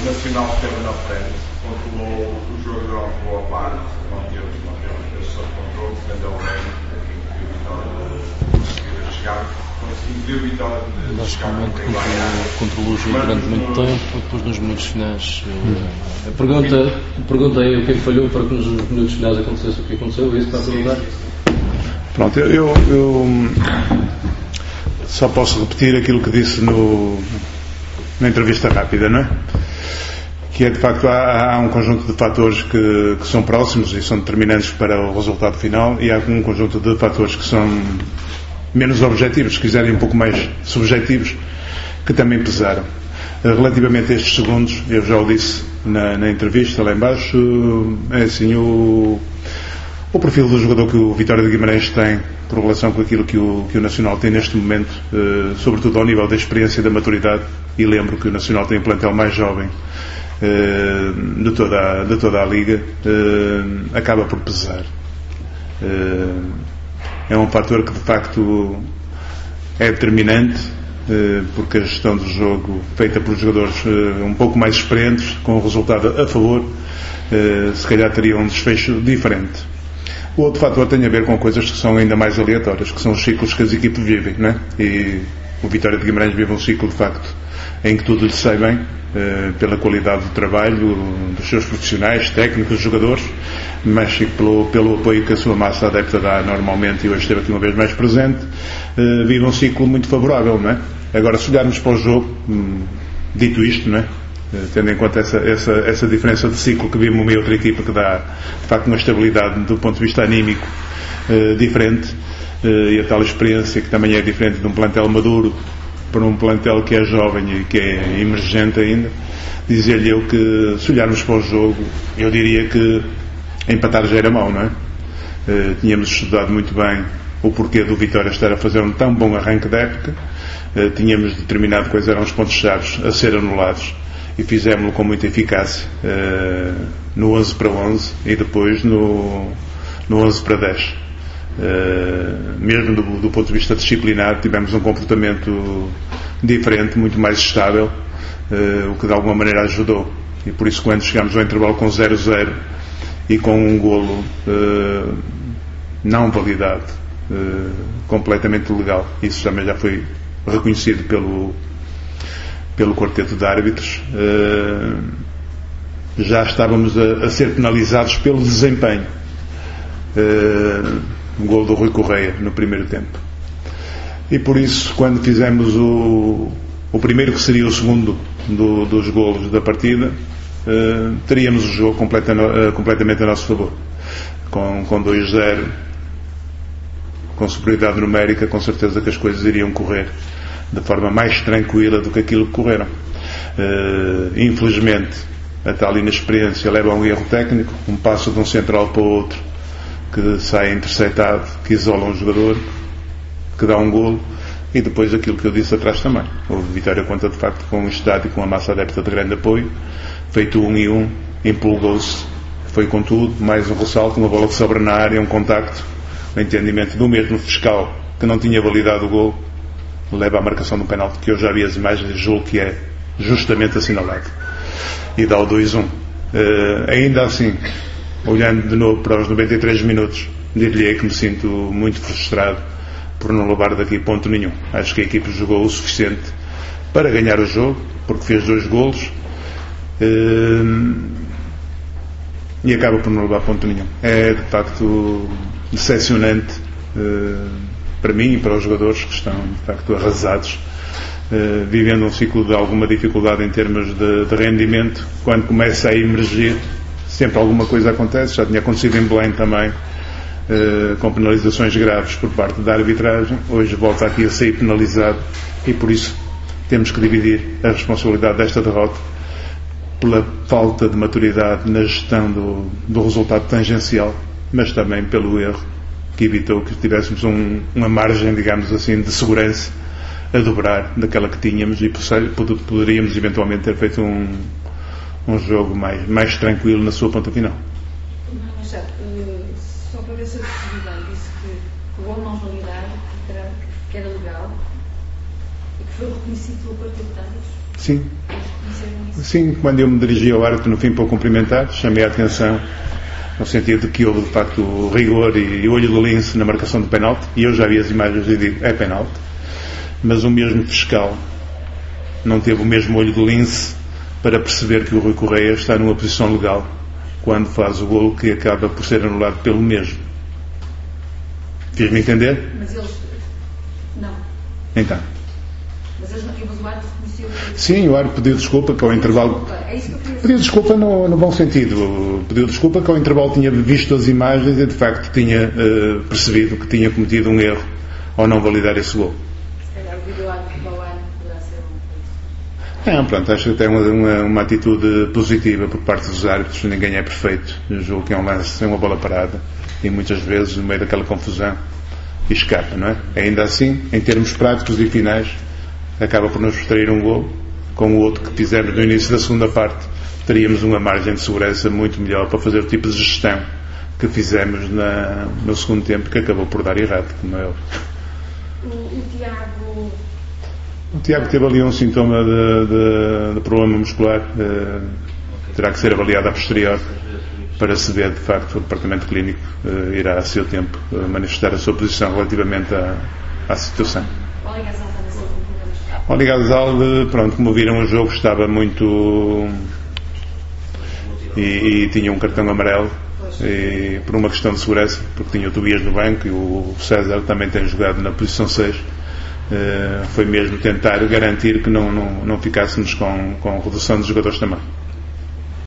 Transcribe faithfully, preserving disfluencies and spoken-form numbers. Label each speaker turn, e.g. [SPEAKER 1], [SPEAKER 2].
[SPEAKER 1] o Nacional esteve na frente, controlou o jogo durante boa parte, não teve esse controle, defendeu bem, conseguiu vitória, chegar, conseguiu vitória de
[SPEAKER 2] basicamente controlou o jogo durante muito tempo, depois nos minutos finais uh, a pergunta, perguntei o que é que falhou para que nos minutos finais acontecesse o que aconteceu, é isso para perguntar?
[SPEAKER 3] Pronto, eu, eu só posso repetir aquilo que disse no, na entrevista rápida, não é? Que é, de facto, há, há um conjunto de fatores que, que são próximos e são determinantes para o resultado final, e há um conjunto de fatores que são menos objetivos, se quiserem um pouco mais subjetivos, que também pesaram. Relativamente a estes segundos, eu já o disse na, na entrevista lá em baixo, é assim, o, o perfil do jogador que o Vitória de Guimarães tem por relação com aquilo que o, que o Nacional tem neste momento, eh, sobretudo ao nível da experiência e da maturidade, e lembro que o Nacional tem um plantel mais jovem eh, de, toda a, de toda a Liga, eh, acaba por pesar. Eh, é um fator que de facto é determinante, eh, porque a gestão do jogo feita por jogadores eh, um pouco mais experientes, com o resultado a favor, eh, se calhar teria um desfecho diferente. O outro fator tem a ver com coisas que são ainda mais aleatórias, que são os ciclos que as equipes vivem, não é? E o Vitória de Guimarães vive um ciclo, de facto, em que tudo lhe sai bem, eh, pela qualidade do trabalho dos seus profissionais, técnicos, jogadores, mas pelo, pelo apoio que a sua massa adepta dá normalmente, e hoje esteve aqui uma vez mais presente, eh, vive um ciclo muito favorável, não é? Agora, se olharmos para o jogo, hum, dito isto, não é? Tendo em conta essa, essa, essa diferença de ciclo que vive uma e outra equipa, que dá de facto uma estabilidade do ponto de vista anímico eh, diferente, eh, e a tal experiência que também é diferente de um plantel maduro para um plantel que é jovem e que é emergente ainda, dizer-lhe eu que, se olharmos para o jogo, eu diria que empatar já era mau, não é? Eh, tínhamos estudado muito bem o porquê do Vitória estar a fazer um tão bom arranque da época, eh, tínhamos determinado quais eram os pontos-chave a ser anulados, e fizemos-lo com muita eficácia, uh, no onze para onze e depois no, no onze para dez. Uh, mesmo do, do ponto de vista disciplinar, tivemos um comportamento diferente, muito mais estável, uh, o que de alguma maneira ajudou. E por isso, quando chegámos ao intervalo com zero a zero e com um golo uh, não validado, uh, completamente legal, isso também já foi reconhecido pelo pelo quarteto de árbitros, uh, já estávamos a, a ser penalizados pelo desempenho. Uh, um gol do Rui Correia no primeiro tempo. E por isso, quando fizemos o, o primeiro, que seria o segundo do, dos golos da partida, uh, teríamos o jogo completa, uh, completamente a nosso favor. Com, com dois a zero, com superioridade numérica, com certeza que as coisas iriam correr de forma mais tranquila do que aquilo que correram. Uh, infelizmente, a tal inexperiência leva a um erro técnico, um passo de um central para o outro, que sai interceptado, que isola um jogador, que dá um golo, e depois aquilo que eu disse atrás também. O Vitória conta de facto com um estádio, com uma massa adepta de grande apoio, feito um e um, empolgou-se, foi com tudo, mais um ressalto, uma bola que sobra na área, um contacto, o entendimento do mesmo fiscal que não tinha validado o golo, leva à marcação do penalti, que eu já vi as imagens e julgo que é justamente assinalado, e dá o dois a um. Uh, ainda assim, olhando de novo para os noventa e três minutos, dir-lhe que me sinto muito frustrado por não levar daqui ponto nenhum. Acho que a equipe jogou o suficiente para ganhar o jogo, porque fez dois golos, uh, e acaba por não levar ponto nenhum. É de facto decepcionante, uh, para mim e para os jogadores, que estão de facto arrasados, uh, vivendo um ciclo de alguma dificuldade em termos de, de rendimento. Quando começa a emergir, sempre alguma coisa acontece. Já tinha acontecido em Belém também, uh, com penalizações graves por parte da arbitragem. Hoje volta aqui a sair penalizado, e por isso temos que dividir a responsabilidade desta derrota pela falta de maturidade na gestão do, do resultado tangencial, mas também pelo erro que evitou que tivéssemos um, uma margem, digamos assim, de segurança a dobrar daquela que tínhamos, e poderíamos eventualmente ter feito um, um jogo mais, mais tranquilo na sua ponta final.
[SPEAKER 4] Mas sabe, só para ver se eu percebi bem, disse que o gol não validado, que era, que era legal e que foi reconhecido pelo quarteto de árbitros.
[SPEAKER 3] Sim.
[SPEAKER 4] Eles reconheceram
[SPEAKER 3] Sim, quando eu me dirigi ao árbitro no fim para o cumprimentar, chamei a atenção no sentido de que houve de facto rigor e olho do lince na marcação do penalti, e eu já vi as imagens e digo, é penalti, mas o mesmo fiscal não teve o mesmo olho do lince para perceber que o Rui Correia está numa posição legal quando faz o golo que acaba por ser anulado pelo mesmo. Fiz-me entender?
[SPEAKER 4] Mas eles... não.
[SPEAKER 3] Então.
[SPEAKER 4] Mas eles não... Mas o árbitro reconheceu...
[SPEAKER 3] Sim, o árbitro pediu desculpa que ao intervalo...
[SPEAKER 4] É isso que eu queria
[SPEAKER 3] Pediu desculpa no, no bom sentido. Pediu desculpa que ao intervalo tinha visto as imagens e de facto tinha uh, percebido que tinha cometido um erro ao não validar esse golo.
[SPEAKER 4] Se calhar o vídeo árbitro para o ano poderá ser um...
[SPEAKER 3] É, pronto, acho que tem uma, uma, uma atitude positiva por parte dos árbitros. Ninguém é perfeito. Eu julgo que é um lance, é uma bola parada e muitas vezes no meio daquela confusão escapa, não é? Ainda assim, em termos práticos e finais, acaba por nos extrair um golo. Com o outro que fizemos no início da segunda parte, teríamos uma margem de segurança muito melhor para fazer o tipo de gestão que fizemos na, no segundo tempo, que acabou por dar errado, como é óbvio.
[SPEAKER 4] O, o Tiago...
[SPEAKER 3] O Tiago teve ali um sintoma de, de, de problema muscular, de, terá que ser avaliado a posterior para se ver, de facto, o departamento clínico uh, irá a seu tempo uh, manifestar a sua posição relativamente à, à situação. Ao Liga Azal, pronto, como viram, o jogo estava muito... E, e tinha um cartão amarelo, e, por uma questão de segurança, porque tinha o Tobias no banco e o César também tem jogado na posição seis. Uh, foi mesmo tentar garantir que não, não, não ficássemos com, com redução de jogadores também.